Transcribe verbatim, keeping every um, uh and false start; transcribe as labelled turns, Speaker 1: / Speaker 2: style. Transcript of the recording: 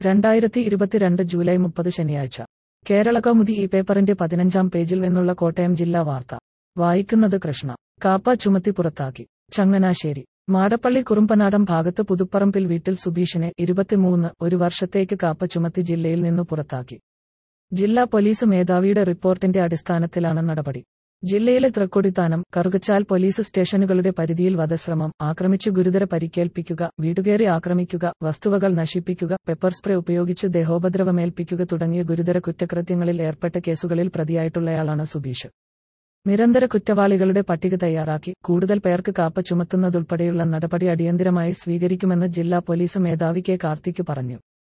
Speaker 1: രണ്ടായിരത്തി ഇരുപത്തിരണ്ട് ജൂലൈ മുപ്പത് ശനിയാഴ്ച കേരളകൗമുദി ഈ പേപ്പറിന്റെ പതിനഞ്ചാം പേജിൽ നിന്നുള്ള കോട്ടയം ജില്ലാ വാർത്ത വായിക്കുന്നത് കൃഷ്ണ. കാപ്പ ചുമത്തി പുറത്താക്കി. ചങ്ങനാശ്ശേരി. മാടപ്പള്ളി കുറുമ്പനാടൻ ഭാഗത്ത് പുതുപ്പറമ്പിൽ വീട്ടിൽ സുബീഷിനെ ഇരുപത്തിമൂന്ന് ഒരു വർഷത്തേക്ക് കാപ്പ ചുമത്തി ജില്ലയിൽ നിന്നു പുറത്താക്കി. ജില്ലാ പോലീസ് മേധാവിയുടെ റിപ്പോർട്ടിന്റെ അടിസ്ഥാനത്തിലാണ് നടപടി. ജില്ലയിലെ തൃക്കൊടിത്താനം, കറുകച്ചാൽ പോലീസ് സ്റ്റേഷനുകളുടെ പരിധിയിൽ വധശ്രമം, ആക്രമിച്ചു ഗുരുതര പരിക്കേൽപ്പിക്കുക, വീടുകയറി ആക്രമിക്കുക, വസ്തുവകൾ നശിപ്പിക്കുക, പെപ്പർ സ്പ്രേ ഉപയോഗിച്ച് ദേഹോപദ്രവമേൽപ്പിക്കുക തുടങ്ങിയ ഗുരുതര കുറ്റകൃത്യങ്ങളിൽ ഏർപ്പെട്ട കേസുകളിൽ പ്രതിയായിട്ടുള്ളയാളാണ് സുബീഷ്. നിരന്തര കുറ്റവാളികളുടെ പട്ടിക തയ്യാറാക്കി കൂടുതൽ പേർക്ക് കാപ്പ ചുമത്തുന്നതുൾപ്പെടെയുള്ള നടപടി അടിയന്തിരമായി സ്വീകരിക്കുമെന്ന് ജില്ലാ പോലീസ് മേധാവി കെ കാർത്തിക് പറഞ്ഞു.